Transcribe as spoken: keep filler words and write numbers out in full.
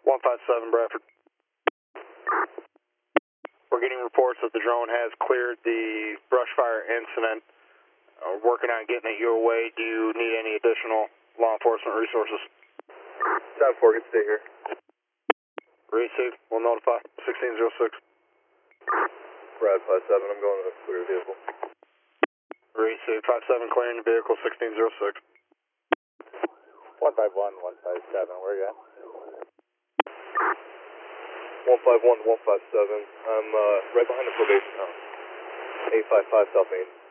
one five seven, Bradford. We're getting reports that the drone has cleared the brush fire incident. Uh, working on getting it your way. Do you need any additional law enforcement resources? ten four, can stay here. Received. We'll notify. sixteen oh six. Brad five seven, I'm going to clear the vehicle. Received. five seven clearing the vehicle, sixteen oh six. one five one, one five seven, where you at? one five one, one five seven, I'm uh, right behind the probation house. eight five five South Main.